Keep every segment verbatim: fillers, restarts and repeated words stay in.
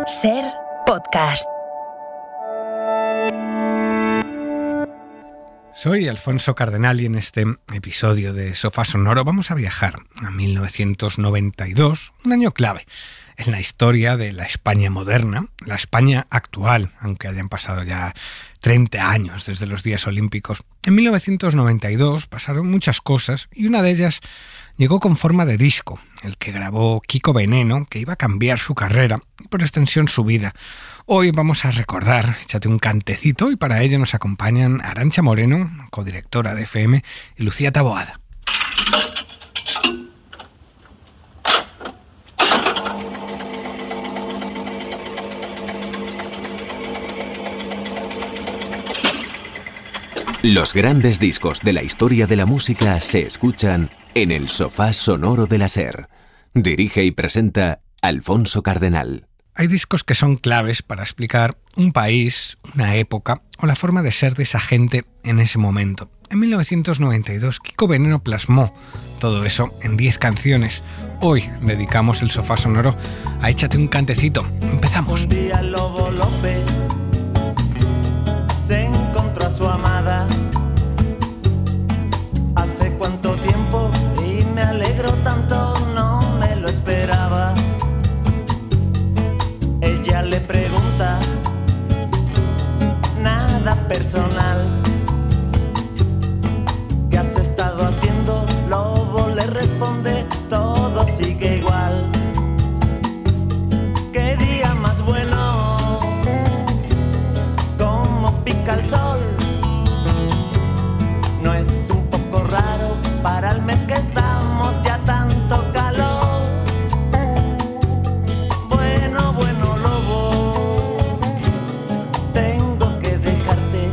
Ser Podcast. Soy Alfonso Cardenal y en este episodio de Sofá Sonoro vamos a viajar a mil novecientos noventa y dos, un año clave en la historia de la España moderna, la España actual, aunque hayan pasado ya treinta años desde los Días Olímpicos. En mil novecientos noventa y dos pasaron muchas cosas y una de ellas llegó con forma de disco, el que grabó Kiko Veneno, que iba a cambiar su carrera y por extensión su vida. Hoy vamos a recordar, échate un cantecito, y para ello nos acompañan Arantxa Moreno, codirectora de F M, y Lucía Taboada. Los grandes discos de la historia de la música se escuchan en el Sofá Sonoro de la SER. Dirige y presenta Alfonso Cardenal. Hay discos que son claves para explicar un país, una época o la forma de ser de esa gente en ese momento. En mil novecientos noventa y dos, Kiko Veneno plasmó todo eso en diez canciones. Hoy dedicamos el Sofá Sonoro a Échate un cantecito. Empezamos. Un día Lobo López se encontró a su amada. Hace cuánto tiempo y me alegro tanto, no me lo esperaba. Ella le pregunta, nada personal, ¿qué has estado haciendo? Lobo le responde, todo sigue igual. ¿Qué día más bueno? Como pica el sol. No es un poco raro para el mes que estamos, ya tanto calor. Bueno, bueno, Lobo, tengo que dejarte.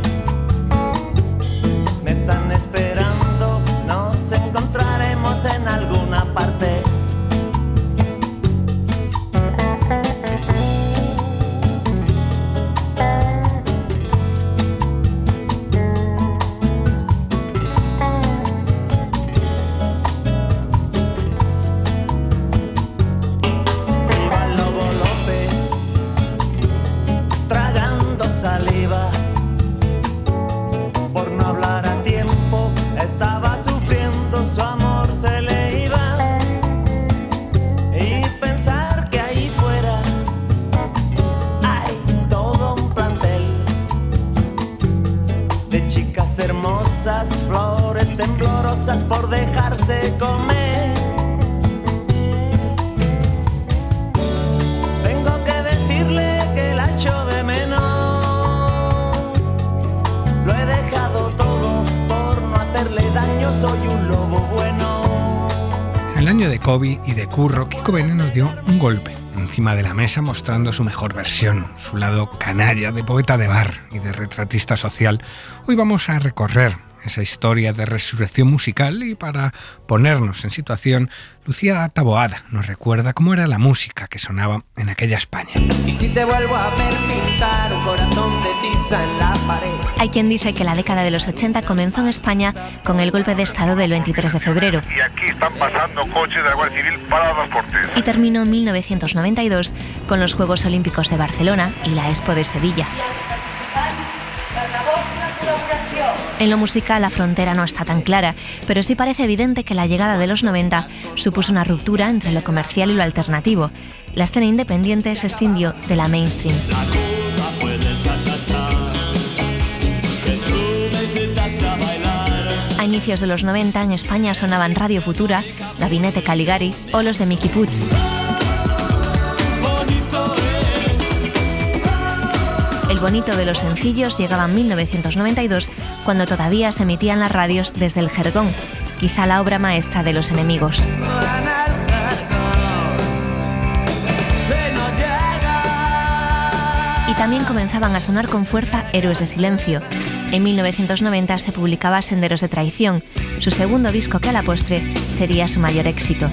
Me están esperando, nos encontraremos en alguna parte. Hermosas flores temblorosas por dejarse comer. Tengo que decirle que la echo de menos. Lo he dejado todo por no hacerle daño, soy un lobo bueno. En el año de COVID y de curro, Kiko Veneno dio un golpe encima de la mesa mostrando su mejor versión, su lado canalla de poeta de bar y de retratista social. Hoy vamos a recorrer esa historia de resurrección musical y para ponernos en situación, Lucía Taboada nos recuerda cómo era la música que sonaba en aquella España. Y si te vuelvo a ver pintar un corazón de tiza en la pared. Hay quien dice que la década de los ochenta comenzó en España con el golpe de Estado del veintitrés de febrero. Y aquí están pasando coches de la Guardia Civil parados por tierra. Y terminó en mil novecientos noventa y dos con los Juegos Olímpicos de Barcelona y la Expo de Sevilla. En lo musical la frontera no está tan clara, pero sí parece evidente que la llegada de los noventa supuso una ruptura entre lo comercial y lo alternativo. La escena independiente se escindió de la mainstream. A inicios de los noventa en España sonaban Radio Futura, Gabinete Caligari o los de Miki Puig. El bonito de los sencillos llegaba en mil novecientos noventa y dos, cuando todavía se emitían las radios desde el jergón, quizá la obra maestra de Los Enemigos. Y también comenzaban a sonar con fuerza Héroes de Silencio. En mil novecientos noventa se publicaba Senderos de Traición, su segundo disco que a la postre sería su mayor éxito.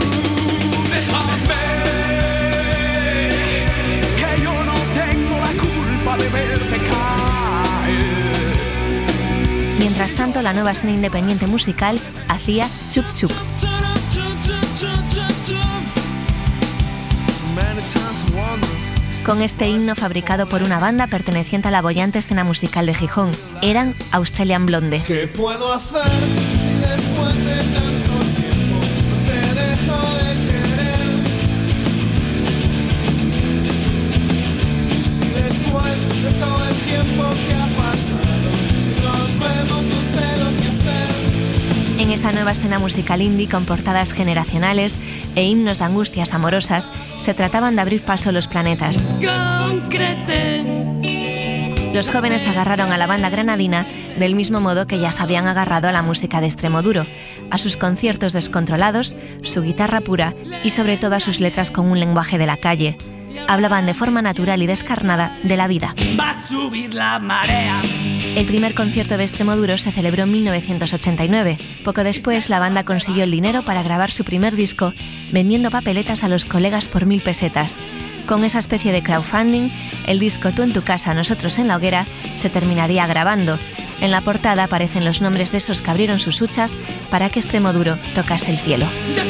Mientras tanto, la nueva escena independiente musical hacía chup chup. con este himno fabricado por una banda perteneciente a la boyante escena musical de Gijón. Eran Australian Blonde. ¿Qué puedo hacer si después de tanto tiempo no te dejo de querer? Y si después de todo el tiempo que ha pasado, si nos vemos no sé lo que hacer. En esa nueva escena musical indie con portadas generacionales e himnos de angustias amorosas, se trataban de abrir paso los planetas. Los jóvenes agarraron a la banda granadina del mismo modo que ya se habían agarrado a la música de Extremoduro, a sus conciertos descontrolados, su guitarra pura y sobre todo a sus letras con un lenguaje de la calle. Hablaban de forma natural y descarnada de la vida. Va a subir la marea. El primer concierto de Extremoduro se celebró en mil novecientos ochenta y nueve. Poco después, la banda consiguió el dinero para grabar su primer disco, vendiendo papeletas a los colegas por mil pesetas. Con esa especie de crowdfunding, el disco Tú en tu casa, nosotros en la hoguera se terminaría grabando. En la portada aparecen los nombres de esos que abrieron sus huchas para que Extremoduro tocase el cielo.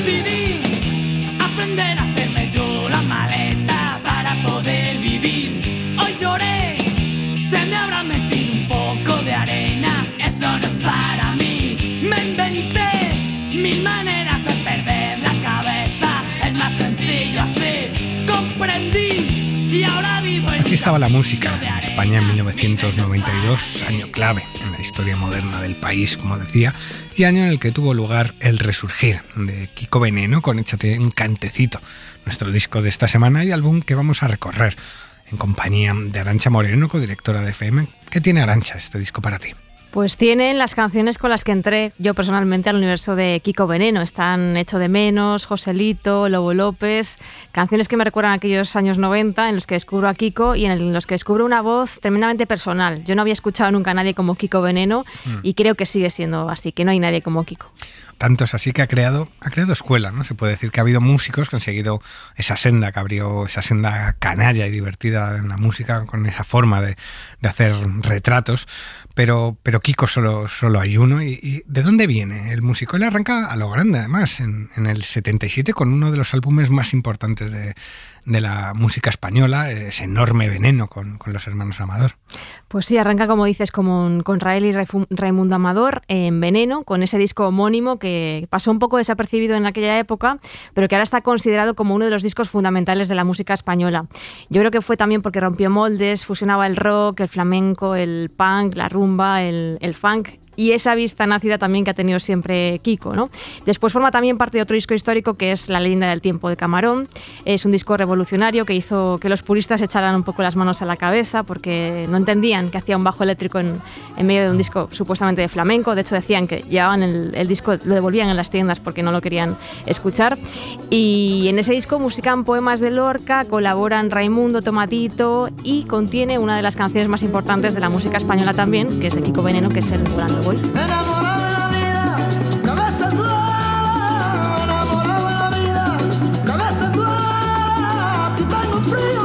Decidí aprender a hacerme yo la maleta para poder vivir. Hoy lloré, se me habrá metido un poco de arena. Eso no es para mí. Me inventé mil maneras de perder la cabeza. Es más sencillo así. Comprendí y ahora vivo en... Así estaba la música en España en mil novecientos noventa y dos, año clave en la historia moderna del país, como decía, y año en el que tuvo lugar el resurgir de Kiko Veneno con Échate un cantecito, nuestro disco de esta semana y álbum que vamos a recorrer en compañía de Arantxa Moreno, codirectora de F M. ¿Qué tiene, Arantxa, este disco para ti? Pues tienen las canciones con las que entré yo personalmente al universo de Kiko Veneno. Están Echo de menos, Joselito, Lobo López, canciones que me recuerdan a aquellos años noventa en los que descubro a Kiko y en los que descubro una voz tremendamente personal. Yo no había escuchado nunca a nadie como Kiko Veneno mm. y creo que sigue siendo así, que no hay nadie como Kiko. Tanto es así que ha creado, ha creado escuela, ¿no? Se puede decir que ha habido músicos que han seguido esa senda, que abrió esa senda canalla y divertida en la música, con esa forma de, de hacer retratos, pero, pero Kiko solo, solo hay uno. ¿Y, y de dónde viene el músico? Él arranca a lo grande, además, en, en el setenta y siete con uno de los álbumes más importantes de, de la música española, ese enorme Veneno con, con los hermanos Amador. Pues sí, arranca, como dices, con, con Rael y Raimundo Amador en Veneno, con ese disco homónimo que pasó un poco desapercibido en aquella época, pero que ahora está considerado como uno de los discos fundamentales de la música española. Yo creo que fue también porque rompió moldes, fusionaba el rock, el flamenco, el punk, la rumba, el, el funk, y esa vista nácida también que ha tenido siempre Kiko, ¿no? Después forma también parte de otro disco histórico que es La leyenda del tiempo de Camarón. Es un disco revolucionario que hizo que los puristas echaran un poco las manos a la cabeza porque no entendían que hacía un bajo eléctrico en, en medio de un disco supuestamente de flamenco. De hecho decían que llevaban el, el disco, lo devolvían en las tiendas porque no lo querían escuchar. Y en ese disco musican poemas de Lorca, colaboran Raimundo, Tomatito y contiene una de las canciones más importantes de la música española también, que es de Kiko Veneno, que es el Volando Voy. Enamorado de la vida, cabeza dura, enamorado de la vida, cabeza dura. Si tengo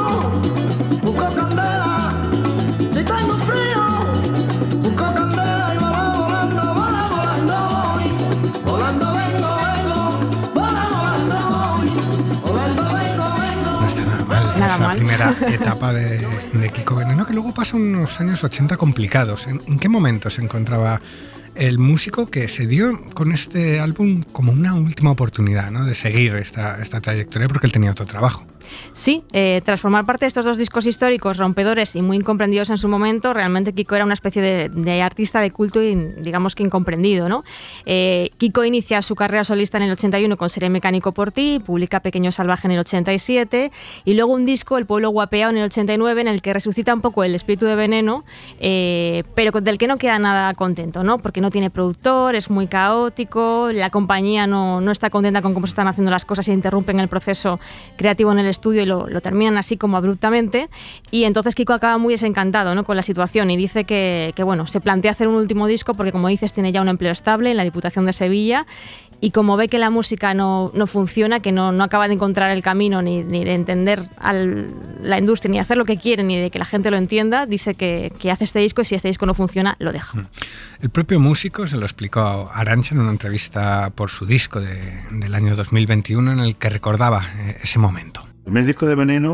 frío, busco candela. Si tengo frío, busco candela y volando, volando, volando, volando voy. Volando vengo, vengo, volando, volando voy. Volando vengo, vengo. No está nada mal. Nada es la mal. primera etapa de, de Kiko Veneno, que luego pasa unos años ochenta complicados. ¿En, en qué momento se encontraba el músico que se dio con este álbum como una última oportunidad, ¿no?, de seguir esta, esta trayectoria, porque él tenía otro trabajo? Sí, eh, tras formar parte de estos dos discos históricos rompedores y muy incomprendidos en su momento, realmente Kiko era una especie de, de artista de culto y digamos que incomprendido, ¿no? Eh, Kiko inicia su carrera solista en el ochenta y uno con Seré mecánico por ti, publica Pequeño salvaje en el ochenta y siete y luego un disco, El pueblo guapeado, en el ochenta y nueve, en el que resucita un poco el espíritu de Veneno, eh, pero del que no queda nada contento, ¿no? Porque no tiene productor, es muy caótico, la compañía no, no está contenta con cómo se están haciendo las cosas y interrumpen el proceso creativo en el estudio y lo, lo terminan así como abruptamente, y entonces Kiko acaba muy desencantado, ¿no?, con la situación y dice que, que bueno, se plantea hacer un último disco porque, como dices, tiene ya un empleo estable en la Diputación de Sevilla y como ve que la música no, no funciona, que no, no acaba de encontrar el camino ni, ni de entender al, la industria, ni de hacer lo que quiere, ni de que la gente lo entienda, dice que, que hace este disco y si este disco no funciona, lo deja. El propio músico se lo explicó a Arantxa en una entrevista por su disco de, del año dos mil veintiuno, en el que recordaba ese momento. El primer disco de Veneno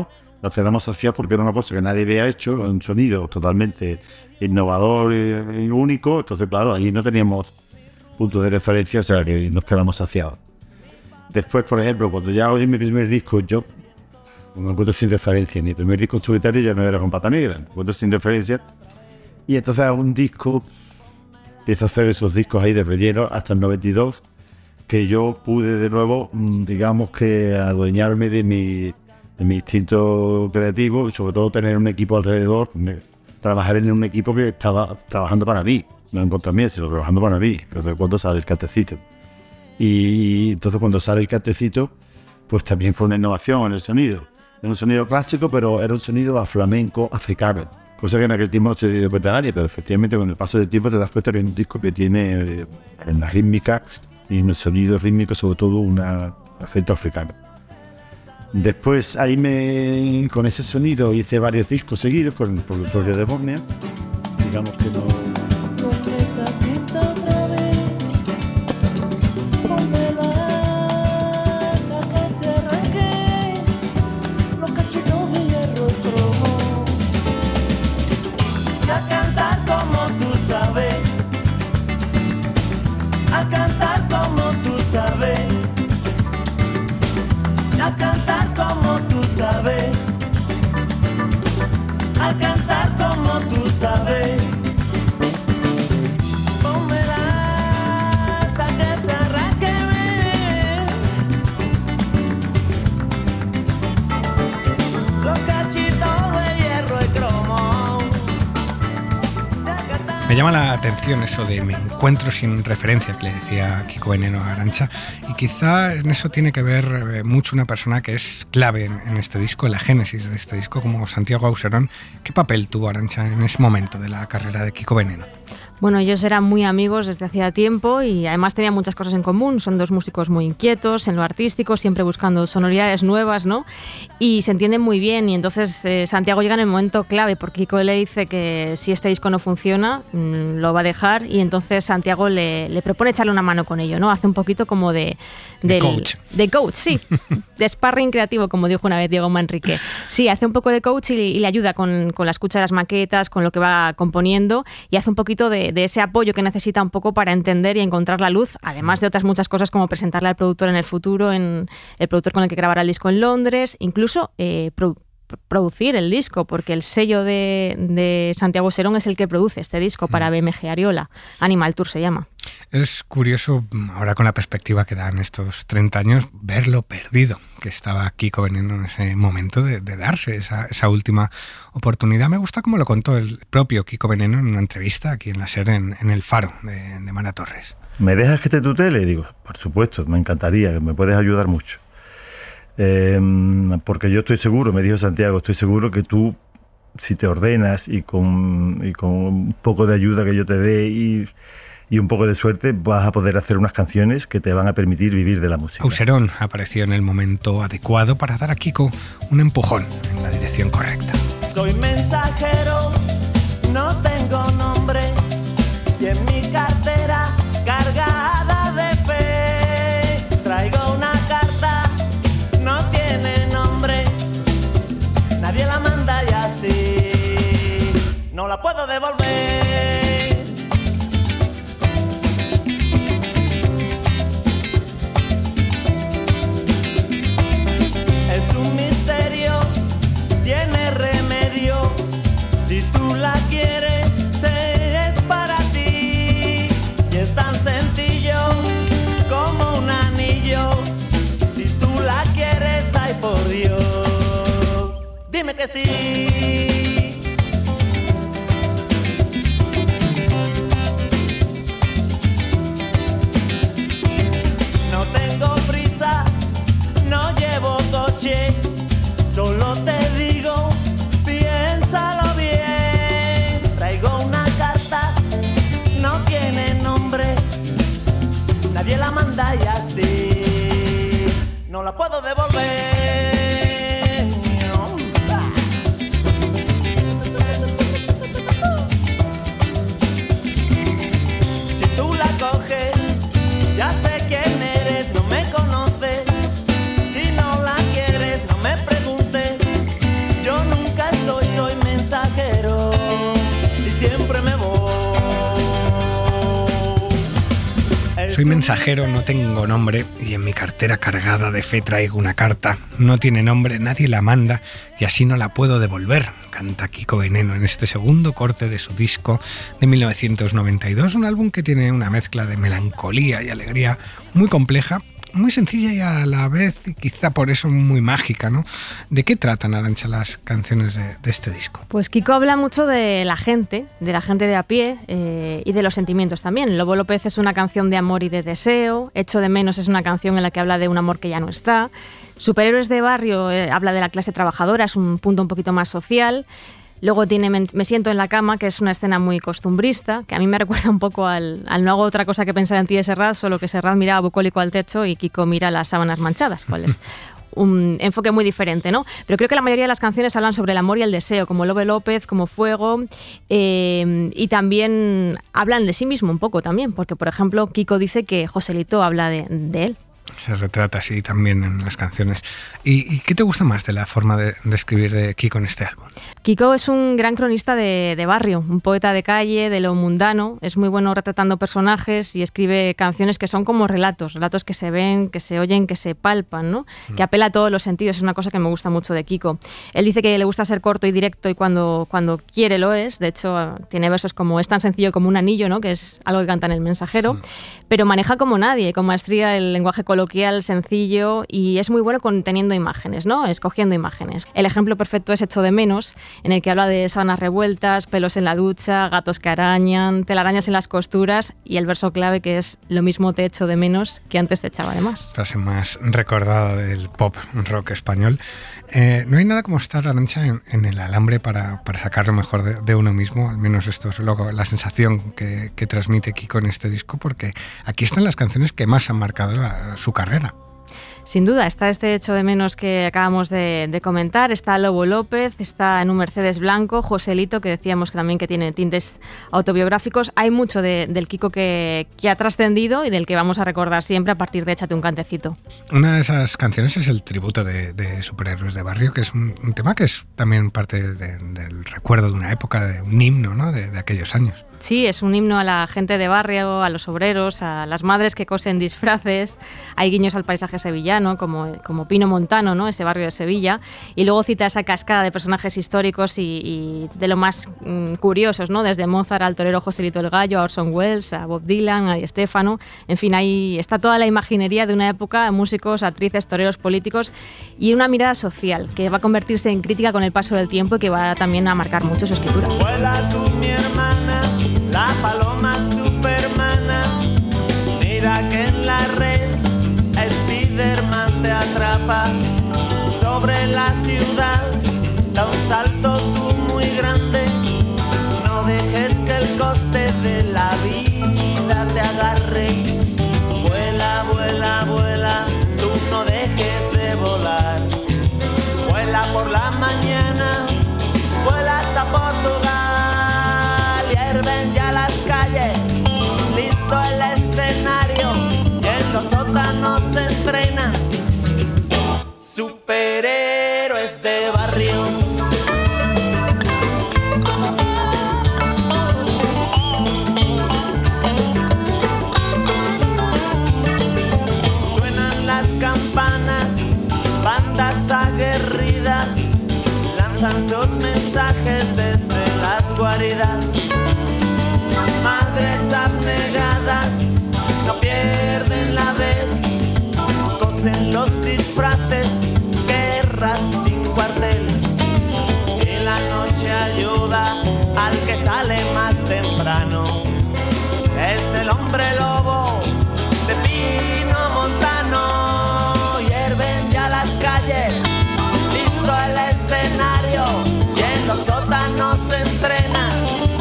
nos quedamos saciados porque era una cosa que nadie había hecho, un sonido totalmente innovador y, y único. Entonces, claro, ahí no teníamos punto de referencia, o sea que nos quedamos saciados. Después, por ejemplo, cuando ya oí mi primer disco, yo me encuentro sin referencia. Mi primer disco en solitario ya no era con Pata Negra, me encuentro sin referencia. Y entonces hago un disco, empiezo a hacer esos discos ahí de relleno hasta el noventa y dos, que yo pude de nuevo, digamos que adueñarme de mi, de mi instinto creativo y sobre todo tener un equipo alrededor, trabajar en un equipo que estaba trabajando para mí, no en contra mí, sino trabajando para mí. Entonces cuando sale el Cantecito. Y entonces cuando sale el Cantecito, pues también fue una innovación en el sonido. Era un sonido clásico, pero era un sonido a flamenco africano. Cosa que en aquel tiempo no se dio cuenta a nadie, pero efectivamente con el paso del tiempo te das cuenta que es un disco que tiene eh, en la rítmica y en el sonido rítmico sobre todo un acento africano. Después ahí me, con ese sonido hice varios discos seguidos por, por el rollo de Bosnia. Digamos que no... A cantar como tú sabes, a cantar como tú sabes, a cantar como tú sabes. Ponme la hasta que se arranque bien los cachitos de hierro y cromo. Me llama la atención eso de me encuentro sin referencia que le decía Kiko Veneno a Arantxa, y quizá en eso tiene que ver mucho una persona que es clave en, en este disco, en la génesis de este disco, como Santiago Auserón. ¿Qué papel tuvo Arantxa en ese momento de la carrera de Kiko Veneno? Bueno, ellos eran muy amigos desde hacía tiempo y además tenían muchas cosas en común. Son dos músicos muy inquietos en lo artístico, siempre buscando sonoridades nuevas, ¿no? Y se entienden muy bien y entonces eh, Santiago llega en el momento clave porque Kiko le dice que si este disco no funciona, mmm, lo va a dejar y entonces Santiago le, le propone echarle una mano con ello, ¿no? Hace un poquito como de... De coach. De coach, sí. De sparring creativo, como dijo una vez Diego Manrique. Sí, hace un poco de coach y, y le ayuda con, con la escucha de las maquetas, con lo que va componiendo y hace un poquito de, de ese apoyo que necesita un poco para entender y encontrar la luz, además de otras muchas cosas como presentarle al productor en el futuro, en el productor con el que grabará el disco en Londres, incluso eh, pro, producir el disco, porque el sello de, de Santiago Auserón es el que produce este disco para B M G Ariola. Animal Tour se llama. Es curioso, ahora con la perspectiva que dan estos treinta años, ver lo perdido que estaba Kiko Veneno en ese momento de, de darse esa, esa última oportunidad. Me gusta cómo lo contó el propio Kiko Veneno en una entrevista aquí en la SER, en, en El Faro, de, de Mara Torres. ¿Me dejas que te tutele? Digo, por supuesto, me encantaría, que me puedes ayudar mucho. Eh, porque yo estoy seguro, me dijo Santiago, estoy seguro que tú, si te ordenas y con, y con un poco de ayuda que yo te dé y, y un poco de suerte, vas a poder hacer unas canciones que te van a permitir vivir de la música. Auserón apareció en el momento adecuado para dar a Kiko un empujón en la dirección correcta. Soy mensajero, no tengo nombre y en mi cartera cargada de fe traigo una carta, no tiene nombre, nadie la manda y así no la puedo devolver. Es un misterio, tiene remedio, si tú la quieres, es para ti. Y es tan sencillo como un anillo, si tú la quieres, ay por Dios, dime que sí. No tengo prisa, no llevo coche, solo te digo, piénsalo bien. Traigo una carta, no tiene nombre, nadie la manda y así no la puedo devolver. No. Si tú la coges, ya sé quién eres, no me conoces. Si no la quieres, no me preguntes. Soy mensajero, no tengo nombre y en mi cartera cargada de fe traigo una carta. No tiene nombre, nadie la manda y así no la puedo devolver, canta Kiko Veneno en este segundo corte de su disco de mil novecientos noventa y dos, un álbum que tiene una mezcla de melancolía y alegría muy compleja, muy sencilla y a la vez, y quizá por eso muy mágica, ¿no? ¿De qué tratan, Arantxa, las canciones de, de este disco? Pues Kiko habla mucho de la gente, de la gente de a pie eh, y de los sentimientos también. Lobo López es una canción de amor y de deseo, Echo de menos es una canción en la que habla de un amor que ya no está, Superhéroes de barrio eh, habla de la clase trabajadora, es un punto un poquito más social. Luego tiene Me siento en la cama, que es una escena muy costumbrista, que a mí me recuerda un poco al, al No hago otra cosa que pensar en ti de Serrat, solo que Serrat mira bucólico al techo y Kiko mira las sábanas manchadas, cuál es un enfoque muy diferente, ¿no? Pero creo que la mayoría de las canciones hablan sobre el amor y el deseo, como Lobo López, como Fuego, eh, y también hablan de sí mismo un poco también, porque por ejemplo Kiko dice que Joselito habla de, de él. Se retrata así también en las canciones. ¿Y, y qué te gusta más de la forma de, de escribir de Kiko en este álbum? Kiko es un gran cronista de, de barrio, un poeta de calle, de lo mundano. Es muy bueno retratando personajes y escribe canciones que son como relatos, relatos que se ven, que se oyen, que se palpan, ¿no? Mm. Que apela a todos los sentidos. Es una cosa que me gusta mucho de Kiko. Él dice que le gusta ser corto y directo y cuando, cuando quiere lo es. De hecho, tiene versos como Es tan sencillo como un anillo, ¿no? Que es algo que canta en El Mensajero. Mm. Pero maneja como nadie, con maestría el lenguaje coloquial, sencillo, y es muy bueno conteniendo imágenes, ¿no? Escogiendo imágenes. El ejemplo perfecto es Echo de menos, en el que habla de sábanas revueltas, pelos en la ducha, gatos que arañan, telarañas en las costuras, y el verso clave que es lo mismo te echo de menos que antes te echaba de más. Frase más recordada del pop rock español. Eh, no hay nada como estar, Arantxa, en, en el alambre para, para sacar lo mejor de, de uno mismo, al menos esto es luego la sensación que, que transmite Kiko en este disco, porque aquí están las canciones que más han marcado la, su carrera. Sin duda, está este Echo de menos que acabamos de, de comentar, está Lobo López, está en un Mercedes blanco, Joselito, que decíamos que también que tiene tintes autobiográficos. Hay mucho de, del Kiko que, que ha trascendido y del que vamos a recordar siempre a partir de Échate un cantecito. Una de esas canciones es el tributo de, de Superhéroes de barrio, que es un, un tema que es también parte de, del recuerdo de una época, de un himno, ¿no? de, de aquellos años. Sí, es un himno a la gente de barrio, a los obreros, a las madres que cosen disfraces. Hay guiños al paisaje sevillano, como, como Pino Montano, ¿no? Ese barrio de Sevilla. Y luego cita esa cascada de personajes históricos y, y de lo más mm, curiosos, ¿no? Desde Mozart al torero Joselito el Gallo, a Orson Welles, a Bob Dylan, a Di Stéfano. En fin, ahí está toda la imaginería de una época, músicos, actrices, toreros, políticos y una mirada social que va a convertirse en crítica con el paso del tiempo y que va también a marcar mucho su escritura. Vuela tú, mi hermana, la paloma supermana, mira que en la red Spiderman te atrapa. Sobre la ciudad da un salto tú muy grande, no dejes que el coste de la vida te agarre. Vuela, vuela, vuela, tú no dejes de volar. Vuela por la mañana, vuela hasta Portugal. Hierven ya las calles, listo el escenario, y en los sótanos se entrenan superhéroes de barrio. Suenan las campanas, bandas aguerridas lanzan sus mensajes desde las guaridas. Madres abnegadas no pierden la vez, cosen los disfraces, guerras sin cuartel. Y la noche ayuda al que sale más temprano, es el hombre lobo de Pino Montano. Hierven ya las calles, listo el escenario, y en los sótanos se entrenan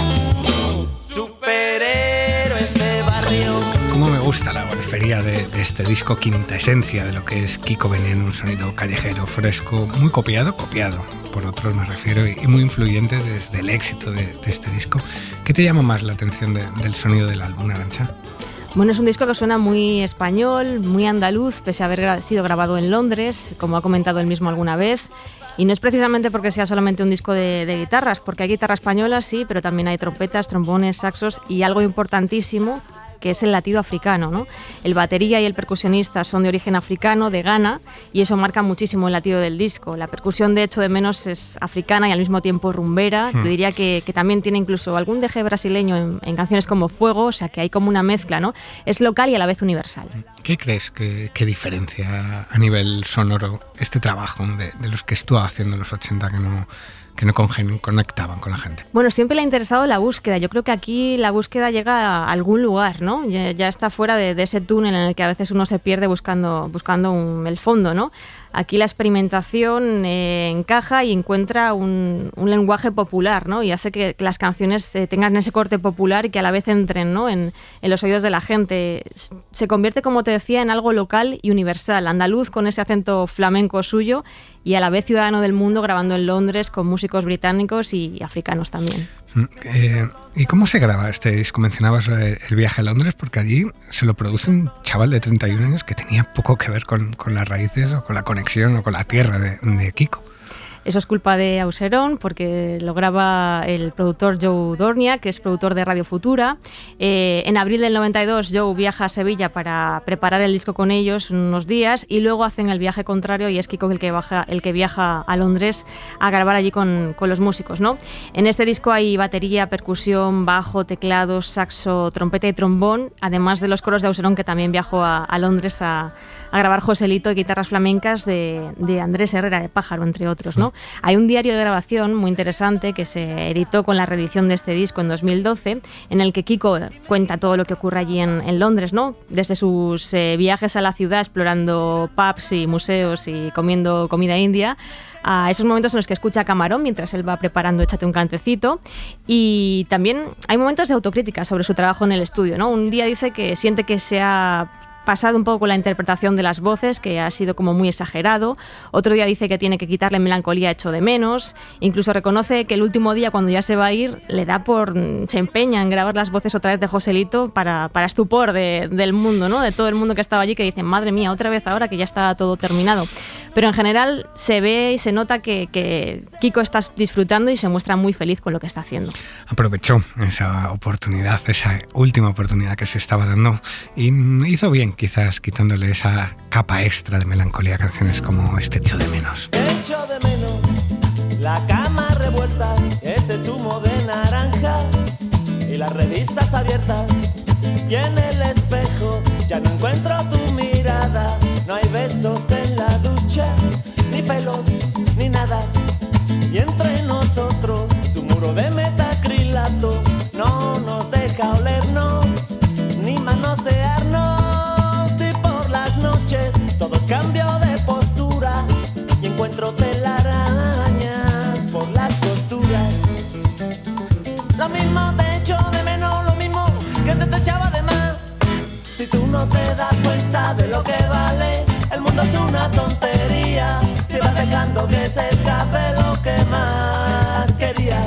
superhéroes de barrio. Cómo me gusta la golfería de, de este disco, quinta esencia de lo que es Kiko Veneno, un sonido callejero, fresco, muy copiado, copiado por otros me refiero, y, y muy influyente desde el éxito de, de este disco. ¿Qué te llama más la atención de, del sonido del álbum, Arantxa? Bueno, es un disco que suena muy español, muy andaluz, pese a haber gra- sido grabado en Londres, como ha comentado él mismo alguna vez. Y no es precisamente porque sea solamente un disco de, de guitarras, porque hay guitarra española, sí, pero también hay trompetas, trombones, saxos y algo importantísimo, que es el latido africano, ¿no? El batería y el percusionista son de origen africano, de Ghana, y eso marca muchísimo el latido del disco. La percusión, de hecho, de menos es africana y al mismo tiempo rumbera. Hmm. Te diría que, que también tiene incluso algún deje brasileño en, en canciones como Fuego, o sea que hay como una mezcla, ¿no? Es local y a la vez universal. ¿Qué crees que, que diferencia a nivel sonoro este trabajo de, de los que estuvo haciendo en los ochenta que no... que no congen- conectaban con la gente? Bueno, siempre le ha interesado la búsqueda. Yo creo que aquí la búsqueda llega a algún lugar, ¿no? Ya, ya está fuera de, de ese túnel en el que a veces uno se pierde buscando, buscando un, el fondo, ¿no? Aquí la experimentación eh, encaja y encuentra un, un lenguaje popular, ¿no? Y hace que, que las canciones eh, tengan ese corte popular y que a la vez entren, ¿no? en, en los oídos de la gente. Se convierte, como te decía, en algo local y universal. Andaluz con ese acento flamenco suyo y a la vez ciudadano del mundo, grabando en Londres con músicos británicos y africanos también. Eh, ¿Y cómo se graba este disco? Mencionabas eh, el viaje a Londres, porque allí se lo produce un chaval de treinta y un años que tenía poco que ver con, con las raíces o con la conexión o con la tierra de, de Kiko. Eso es culpa de Auserón, porque lo graba el productor Joe Dornia, que es productor de Radio Futura. Eh, en abril del noventa y dos, Joe viaja a Sevilla para preparar el disco con ellos unos días y luego hacen el viaje contrario y es Kiko el que, baja, el que viaja a Londres a grabar allí con, con los músicos, ¿no? En este disco hay batería, percusión, bajo, teclados, saxo, trompeta y trombón, además de los coros de Auserón, que también viajó a, a Londres a, a grabar Joselito, y guitarras flamencas de, de Andrés Herrera de Pájaro, entre otros, ¿no? Hay un diario de grabación muy interesante que se editó con la reedición de este disco en dos mil doce, en el que Kiko cuenta todo lo que ocurre allí en, en Londres, ¿no? Desde sus eh, viajes a la ciudad explorando pubs y museos y comiendo comida india, a esos momentos en los que escucha Camarón mientras él va preparando Échate un cantecito. Y también hay momentos de autocrítica sobre su trabajo en el estudio, ¿no? Un día dice que siente que se ha pasado un poco con la interpretación de las voces, que ha sido como muy exagerado. Otro día dice que tiene que quitarle Melancolía, Echo de menos. Incluso reconoce que el último día, cuando ya se va a ir, le da por... se empeña en grabar las voces otra vez de Joselito para, para estupor de, del mundo, ¿no? De todo el mundo que estaba allí, que dicen, madre mía, otra vez ahora que ya está todo terminado. Pero en general se ve y se nota que, que Kiko está disfrutando y se muestra muy feliz con lo que está haciendo. Aprovechó esa oportunidad, esa última oportunidad que se estaba dando, y hizo bien, quizás quitándole esa capa extra de melancolía a canciones como este Echo de menos. Echo de menos la cama revuelta, ese zumo de naranja y las revistas abiertas, y en el espejo ya no encuentro tu mirada. No hay besos en la ducha, ni pelos, ni nada. Y entre nosotros su muro de metacrilato no nos deja olernos, ni manosearnos. Y por las noches todo es cambio de postura y encuentro telarañas por las costuras. Lo mismo te echo de menos, lo mismo que te, te echaba de más. Si tú no te das cuenta de lo que vale, el mundo es una tontería. Si vas dejando que se escape lo que más querías.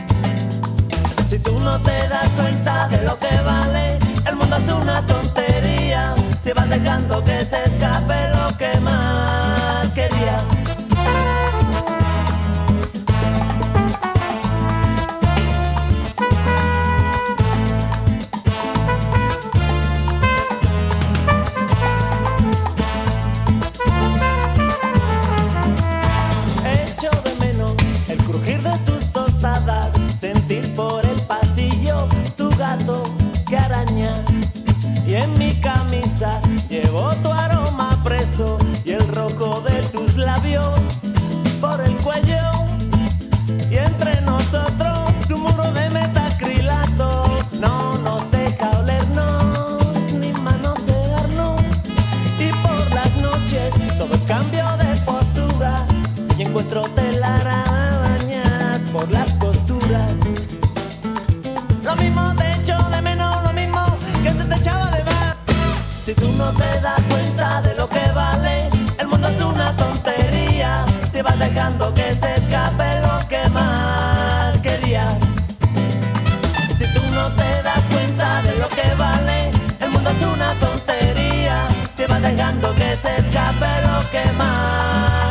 Si tú no te das cuenta de lo que vale, el mundo es una tontería. Si vas dejando que se escape lo que más querías. Sentir por el pasillo tu gato que araña, y en mi camisa llevo tu aroma preso y el rojo de tus labios por el cuello, y entre nosotros su muro de metacrilato no nos deja olernos ni manosearnos. Y por las noches todo es cambio de postura y encuentro telarañas por las costuras. Lo mismo te echo de menos, lo mismo que te, te echaba de más. Si tú no te das cuenta de lo que vale, el mundo es una tontería. Si vas dejando que se escape lo que más querías. Si tú no te das cuenta de lo que vale, el mundo es una tontería. Si vas dejando que se escape lo que más querías. El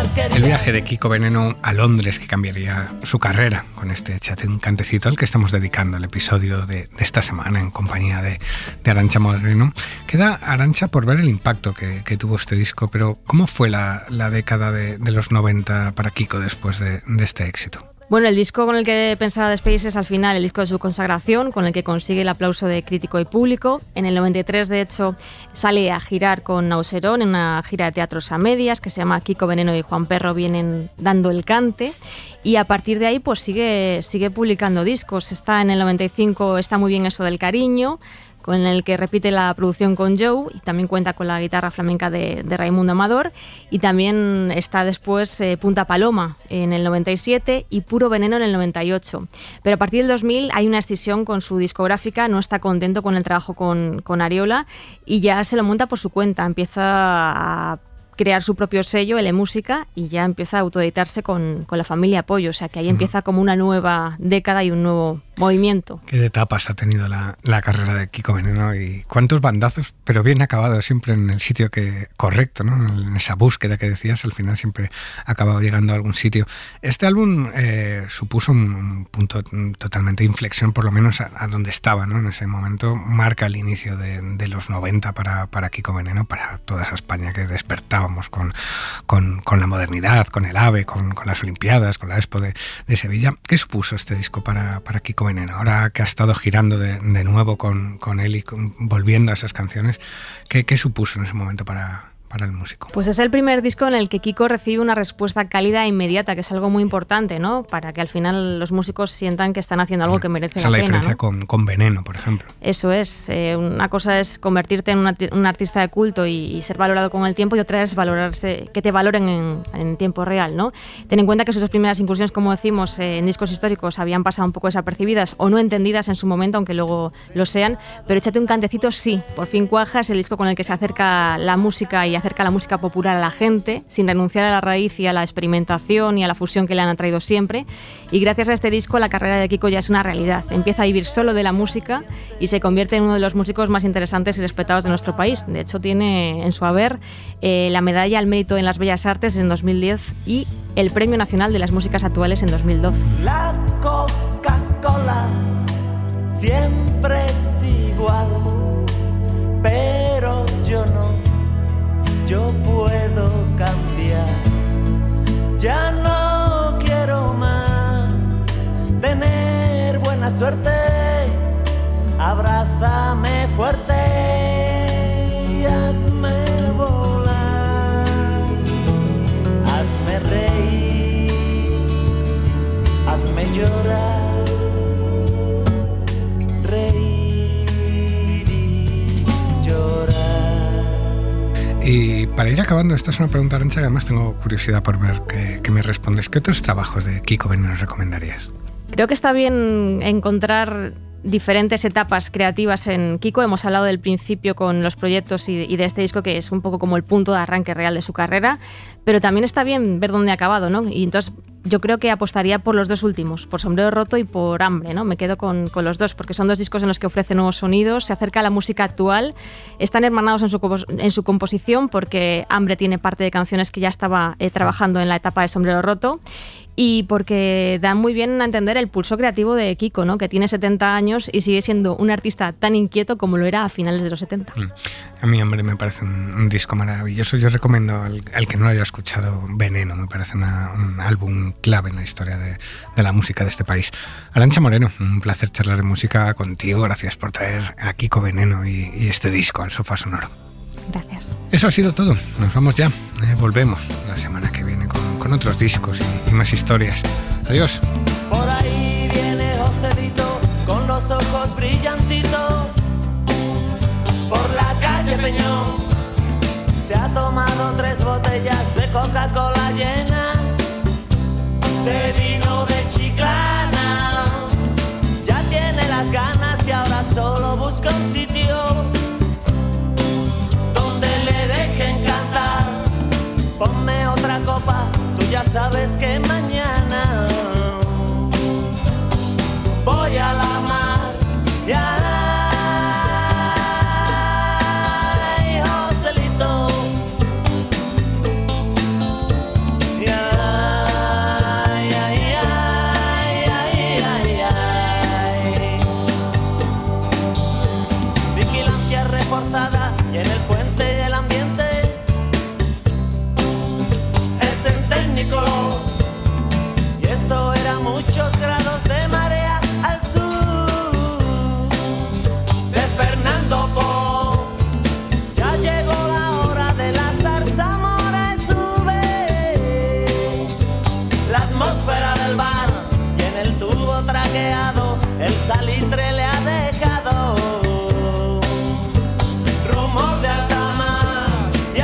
viaje de Kiko Veneno a Londres que cambiaría su carrera con este Échate un cantecito al que estamos dedicando el episodio de, de esta semana en compañía de, de Arantxa Moreno. Queda, Arantxa, por ver el impacto que, que tuvo este disco, pero ¿cómo fue la, la década de, de los noventa para Kiko después de, de este éxito? Bueno, el disco con el que pensaba despedirse es al final el disco de su consagración, con el que consigue el aplauso de crítico y público. En el noventa y tres, de hecho, sale a girar con Nauserón en una gira de teatros a medias que se llama Kiko Veneno y Juan Perro vienen dando el cante. Y a partir de ahí pues sigue, sigue publicando discos. Está en el noventa y cinco, Está muy bien eso del cariño, con el que repite la producción con Joe y también cuenta con la guitarra flamenca de, de Raimundo Amador, y también está después eh, Punta Paloma en el noventa y siete y Puro Veneno en el noventa y ocho. Pero a partir del dos mil hay una escisión con su discográfica, no está contento con el trabajo con, con Ariola y ya se lo monta por su cuenta, empieza a crear su propio sello, L Música, y ya empieza a autoeditarse con, con la familia Pollo, o sea que ahí empieza como una nueva década y un nuevo movimiento. Qué etapas ha tenido la, la carrera de Kiko Veneno y cuántos bandazos, pero bien acabados, siempre en el sitio que correcto, ¿no? En esa búsqueda que decías, al final siempre ha acabado llegando a algún sitio. Este álbum eh, supuso un, un punto totalmente de inflexión, por lo menos a, a donde estaba, ¿no? En ese momento marca el inicio de, de los noventa para, para Kiko Veneno, para toda esa España que despertaba Con, con, con la modernidad, con el AVE, con, con las Olimpiadas, con la Expo de, de Sevilla. ¿Qué supuso este disco para, para Kiko Veneno? Ahora que ha estado girando de, de nuevo con, con él y con, volviendo a esas canciones, ¿qué, qué supuso en ese momento para, para el músico? Pues es el primer disco en el que Kiko recibe una respuesta cálida e inmediata, que es algo muy importante, ¿no? Para que al final los músicos sientan que están haciendo algo que merece Esa la, la pena. Esa es la diferencia, ¿no? con, con Veneno, por ejemplo. Eso es. Eh, una cosa es convertirte en una, un artista de culto y, y ser valorado con el tiempo, y otra es valorarse, que te valoren en, en tiempo real, ¿no? Ten en cuenta que sus dos primeras incursiones, como decimos, eh, en discos históricos habían pasado un poco desapercibidas o no entendidas en su momento, aunque luego lo sean, pero Échate un cantecito sí, por fin cuaja, es el disco con el que se acerca la música y acerca la música popular a la gente, sin renunciar a la raíz y a la experimentación y a la fusión que le han atraído siempre. Y gracias a este disco la carrera de Kiko ya es una realidad. Empieza a vivir solo de la música y se convierte en uno de los músicos más interesantes y respetados de nuestro país. De hecho, tiene en su haber eh, la medalla al mérito en las Bellas Artes en dos mil diez y el Premio Nacional de las Músicas Actuales en dos mil doce. La Coca-Cola siempre es igual, pero yo no. Yo puedo cambiar, ya no quiero más tener buena suerte. Abrázame fuerte y hazme volar, hazme reír, hazme llorar, reír y llorar. Y para ir acabando, esta es una pregunta, Arantxa, que además tengo curiosidad por ver qué, qué me respondes. ¿Qué otros trabajos de Kiko Veneno nos recomendarías? Creo que está bien encontrar diferentes etapas creativas en Kiko. Hemos hablado del principio con los proyectos y, y de este disco, que es un poco como el punto de arranque real de su carrera, pero también está bien ver dónde ha acabado, ¿no? Y entonces yo creo que apostaría por los dos últimos, por Sombrero Roto y por Hambre, ¿no? Me quedo con, con los dos, porque son dos discos en los que ofrece nuevos sonidos, se acerca a la música actual, están hermanados en su, en su composición, porque Hambre tiene parte de canciones que ya estaba eh, trabajando en la etapa de Sombrero Roto, y porque dan muy bien a entender el pulso creativo de Kiko, ¿no? Que tiene setenta años y sigue siendo un artista tan inquieto como lo era a finales de los setenta. Mm. A mí, hombre, me parece un, un disco maravilloso. Yo recomiendo al, al que no lo haya escuchado Veneno, me parece una, un álbum clave en la historia de, de la música de este país. Arantxa Moreno, un placer charlar de música contigo. Gracias por traer a Kiko Veneno y, y este disco al Sofá Sonoro. Gracias. Eso ha sido todo. Nos vamos ya. Eh, volvemos la semana que viene con, con otros discos y, y más historias. Adiós. Por ahí viene Joselito con los ojos brillantitos. Por la calle Peñón se ha tomado tres botellas de Coca-Cola llena, de vino de Chiclana. Ya tiene las ganas y ahora solo busca un sitio ponme otra copa, tú ya sabes que mañana voy a la mar. Y ay, Joselito, y ay. blanqueado, el salitre le ha dejado rumor de alta mar. Y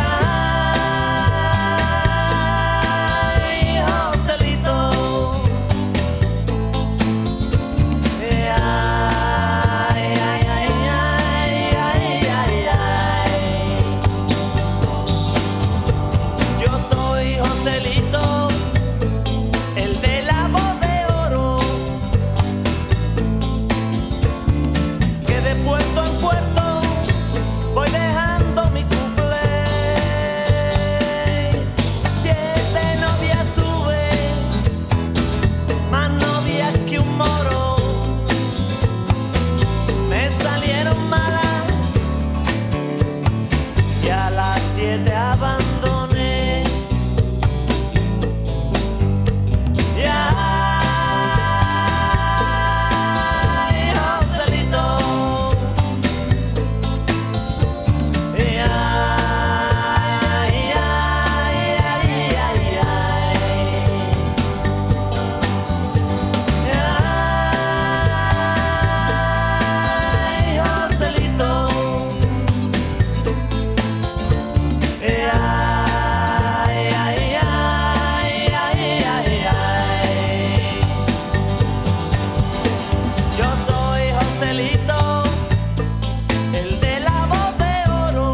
ay, Joselito, y ay, ay, ay, ay, ay, ay, ay. Yo soy Joselito, el de la voz de oro, que de puerto en puerto voy dejando mi cumple. Siete novias tuve, más novias que un moro, me salieron malas y a las siete abandoné. Y ay, Joselito, y ay, ay, ay, ay, ay, ay, Joselito, y ay, ay, ay, ay, ay, ay. Yo soy Joselito, el de la voz de oro,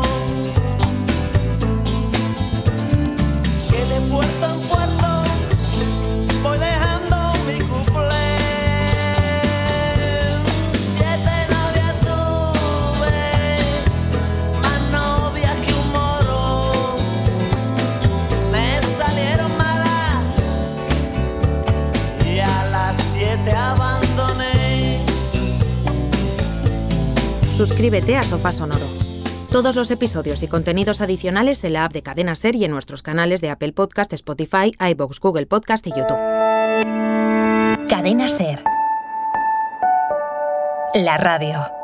que de puerto en puerto voy dejando mi cumple. Siete novias tuve, más novias que un moro, me salieron malas y a las siete abandoné. Suscríbete a Sofá Sonoro. Todos los episodios y contenidos adicionales en la app de Cadena Ser y en nuestros canales de Apple Podcast, Spotify, iVoox, Google Podcast y YouTube. Cadena Ser. La radio.